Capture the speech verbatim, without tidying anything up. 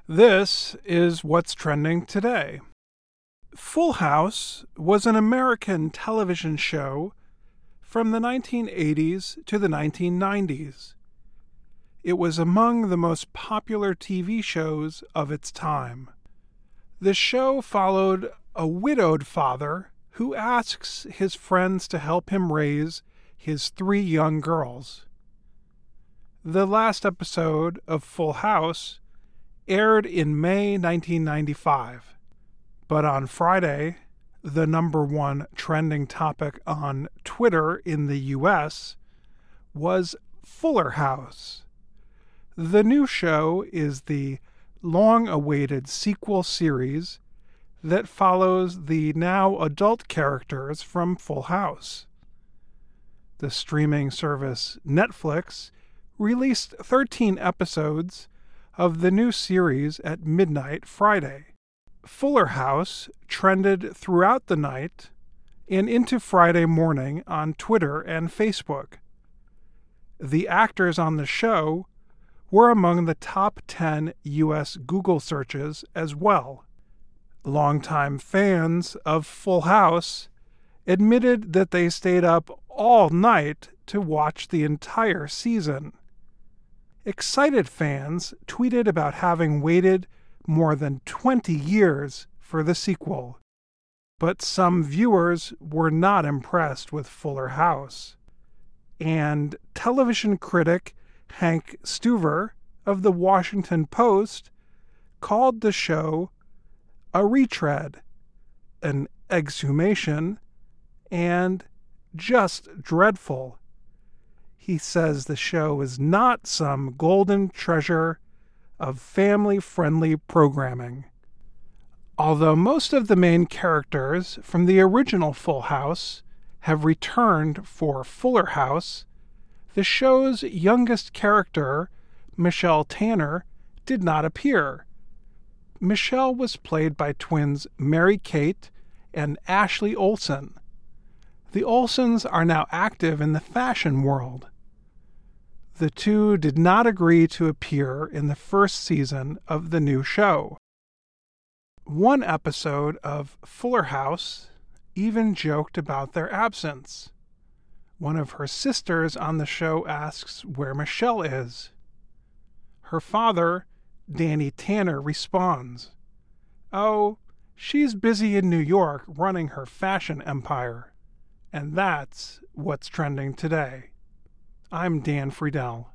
This is what's trending today. Full House was an American television show from the nineteen eighties to the nineteen nineties. It was among the most popular T V shows of its time. The show followed a widowed father who asks his friends to help him raise his three young girls. The last episode of Full House aired in May nineteen ninety-five, but on Friday, the number one trending topic on Twitter in the U S was Fuller House. The new show is the long-awaited sequel series that follows the now adult characters from Full House. The streaming service Netflix released thirteen episodes of the new series at midnight Friday. Fuller House trended throughout the night and into Friday morning on Twitter and Facebook. The actors on the show were among the top ten U S Google searches as well. Longtime fans of Full House admitted that they stayed up all night to watch the entire season. Excited fans tweeted about having waited more than twenty years for the sequel. But some viewers were not impressed with Fuller House. And television critic Hank Stuever of the Washington Post called the show a retread, an exhumation, and just dreadful. He says the show is not some golden treasure of family-friendly programming. Although most of the main characters from the original Full House have returned for Fuller House, the show's youngest character, Michelle Tanner, did not appear. Michelle was played by twins Mary-Kate and Ashley Olsen. The Olsens are now active in the fashion world. The two did not agree to appear in the first season of the new show. One episode of Fuller House even joked about their absence. One of her sisters on the show asks where Michelle is. Her father, Danny Tanner, responds, "Oh, she's busy in New York running her fashion empire." And that's what's trending today. I'm Dan Friedel.